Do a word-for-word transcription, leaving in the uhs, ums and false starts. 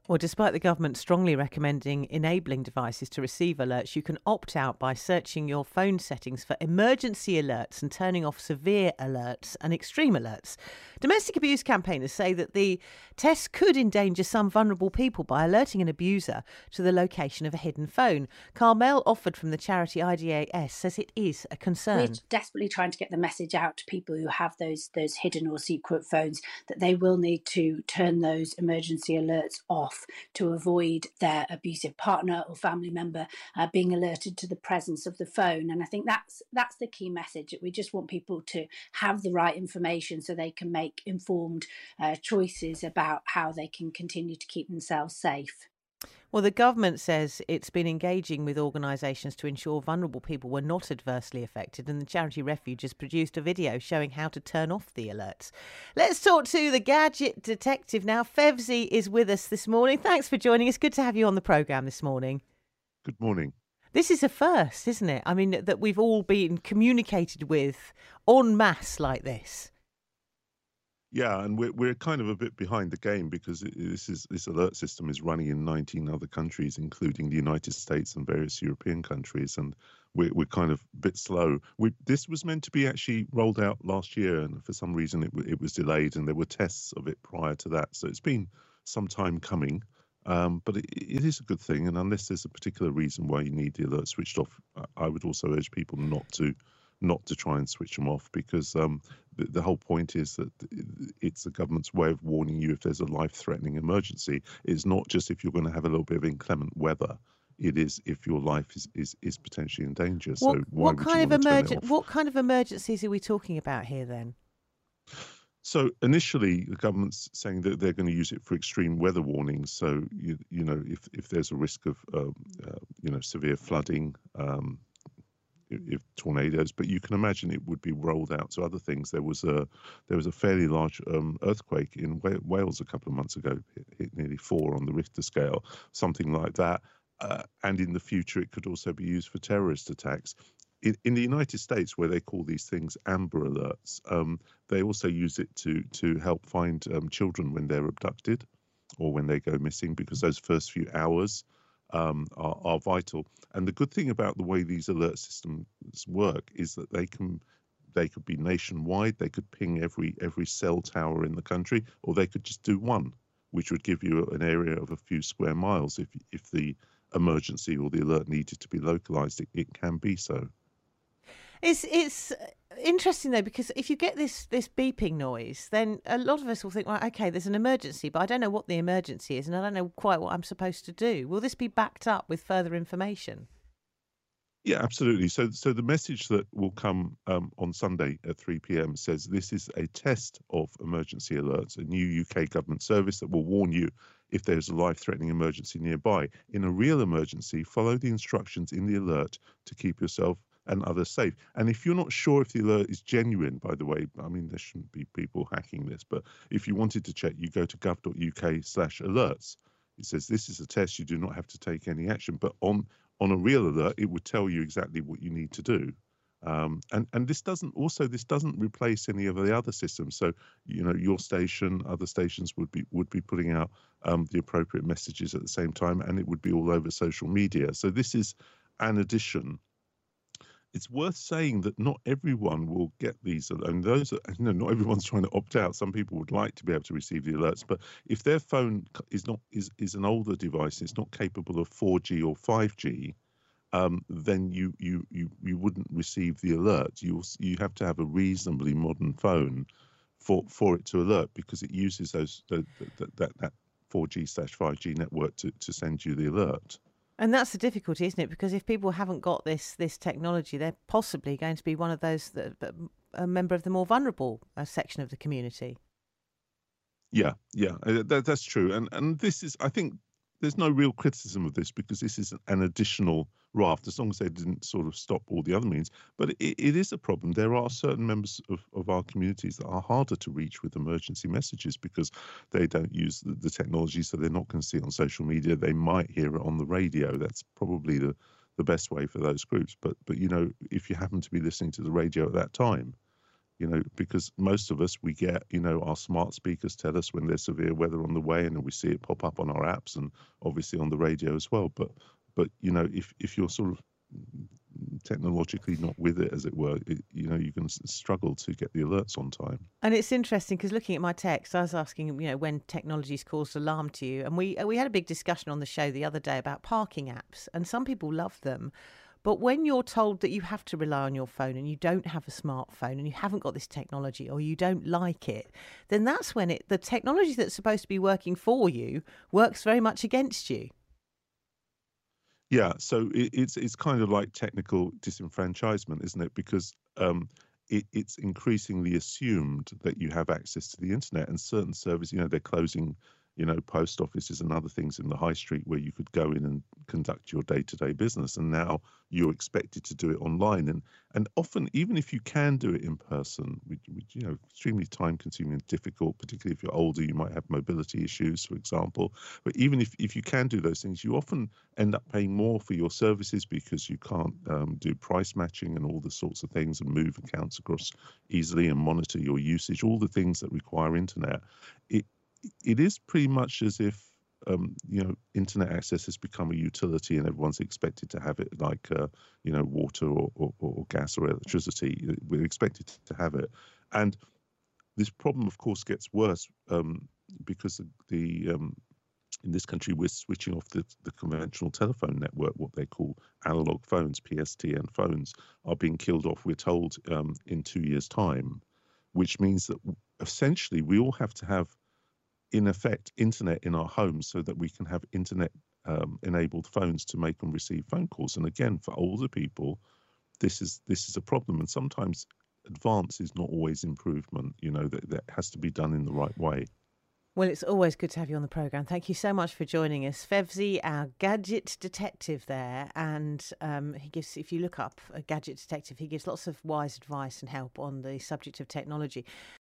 Well, despite the government strongly recommending enabling devices to receive alerts, you can opt out by searching your phone settings for emergency alerts and turning off severe alerts and extreme alerts. Domestic abuse campaigners say that the test could endanger some vulnerable people by alerting an abuser to the location of a hidden phone. Carmel Offord from the charity I D A S says it is a concern. We're desperately trying to get the message out to people who have those those hidden or secret phones that they will need to turn those emergency alerts off to avoid their abusive partner or family member uh, being alerted to the presence of the phone. And I think that's that's the key message, that we just want people to have the right information so they can make informed uh, choices about how they can continue to keep themselves safe. Well, the government says it's been engaging with organisations to ensure vulnerable people were not adversely affected, and the charity Refuge has produced a video showing how to turn off the alerts. Let's talk to the gadget detective now. Fevzi is with us this morning. Thanks for joining us. Good to have you on the programme this morning. Good morning. This is a first, isn't it? I mean, that we've all been communicated with en masse like this. Yeah, and we're we're kind of a bit behind the game because it, this is this alert system is running in nineteen other countries, including the United States and various European countries, and we're we're kind of a bit slow. We this was meant to be actually rolled out last year, and for some reason it it was delayed, and there were tests of it prior to that. So it's been some time coming, um, but it, it is a good thing. And unless there's a particular reason why you need the alert switched off, I would also urge people not to. not to try and switch them off, because um, the, the whole point is that it's the government's way of warning you if there's a life-threatening emergency. It's not just if you're going to have a little bit of inclement weather. It is if your life is, is, is potentially in danger. What, so why what would kind you of want to turn it emergen- off? What kind of emergencies are we talking about here then? So initially, the government's saying that they're going to use it for extreme weather warnings. So you you know if if there's a risk of uh, uh, you know severe flooding. Um, if tornadoes, but you can imagine it would be rolled out to other things. There was a there was a fairly large um, earthquake in Wales a couple of months ago, hit, hit nearly four on the Richter scale, something like that. Uh, and in the future, it could also be used for terrorist attacks. In, in the United States, where they call these things Amber Alerts, um, they also use it to to help find um, children when they're abducted or when they go missing, because those first few hours um, are, are vital. And the good thing about the way these alert systems work is that they can they could be nationwide. They could ping every every cell tower in the country, or they could just do one, which would give you an area of a few square miles. If if the emergency or the alert needed to be localized, it, it can be so. It's it's interesting though, because if you get this this beeping noise, then a lot of us will think, right, okay, there's an emergency, but I don't know what the emergency is, and I don't know quite what I'm supposed to do. Will this be backed up with further information? Yeah, absolutely. So, so the message that will come um, on Sunday at three p m says this is a test of emergency alerts, a new U K government service that will warn you if there's a life-threatening emergency nearby. In a real emergency, follow the instructions in the alert to keep yourself and others safe. And if you're not sure if the alert is genuine, by the way, I mean, there shouldn't be people hacking this, but if you wanted to check, you go to gov.uk slash alerts. It says this is a test, you do not have to take any action, but on on a real alert, it would tell you exactly what you need to do. Um, and, and this doesn't also, this doesn't replace any of the other systems. So, you know, your station, other stations would be would be putting out um, the appropriate messages at the same time, and it would be all over social media. So this is an addition. It's worth saying that not everyone will get these, and those are, you know, not everyone's trying to opt out. Some people would like to be able to receive the alerts, but if their phone is not is is an older device, it's not capable of four G or five G, um, then you you you you wouldn't receive the alert. You you have to have a reasonably modern phone for for it to alert, because it uses those the, the, that that four G slash five G network to to send you the alert. And that's the difficulty, isn't it? Because if people haven't got this this technology, they're possibly going to be one of those that, that a member of the more vulnerable uh, section of the community. Yeah, yeah, uh, that, that's true. And and this is, I think, there's no real criticism of this, because this is an additional raft, as long as they didn't sort of stop all the other means. But it, it is a problem. There are certain members of, of our communities that are harder to reach with emergency messages because they don't use the, the technology, so they're not going to see it on social media. They might hear it on the radio. That's probably the, the best way for those groups. But, but, you know, if you happen to be listening to the radio at that time, You know, because most of us, we get, you know, our smart speakers tell us when there's severe weather on the way, and then we see it pop up on our apps and obviously on the radio as well. But, but you know, if if you're sort of technologically not with it, as it were, it, you know, you can struggle to get the alerts on time. And it's interesting because looking at my text, I was asking, you know, when technology's caused alarm to you, and we we had a big discussion on the show the other day about parking apps, and some people love them. But when you're told that you have to rely on your phone and you don't have a smartphone and you haven't got this technology or you don't like it, then that's when it the technology that's supposed to be working for you works very much against you. Yeah, so it, it's it's kind of like technical disenfranchisement, isn't it? Because um, it, it's increasingly assumed that you have access to the internet, and certain services, you know, they're closing, you know, post offices and other things in the high street where you could go in and conduct your day-to-day business, and now you're expected to do it online. And and often, even if you can do it in person, which, which you know, extremely time-consuming and difficult, particularly if you're older, you might have mobility issues, for example. But even if, if you can do those things, you often end up paying more for your services because you can't um, do price matching and all the sorts of things, and move accounts across easily and monitor your usage, all the things that require internet. It it is pretty much as if um, you know, internet access has become a utility, and everyone's expected to have it, like uh, you know, water or, or, or gas or electricity. We're expected to have it, and this problem, of course, gets worse um, because the um, in this country we're switching off the, the conventional telephone network. What they call analog phones, P S T N phones, are being killed off, we're told, um, in two years' time, which means that essentially we all have to have, in effect, internet in our homes so that we can have internet um, enabled phones to make and receive phone calls. And again, for older people, this is this is a problem. And sometimes advance is not always improvement. You know, that, that has to be done in the right way. Well, it's always good to have you on the programme. Thank you so much for joining us. Fevzi, our gadget detective there. And um, he gives, if you look up a gadget detective, he gives lots of wise advice and help on the subject of technology.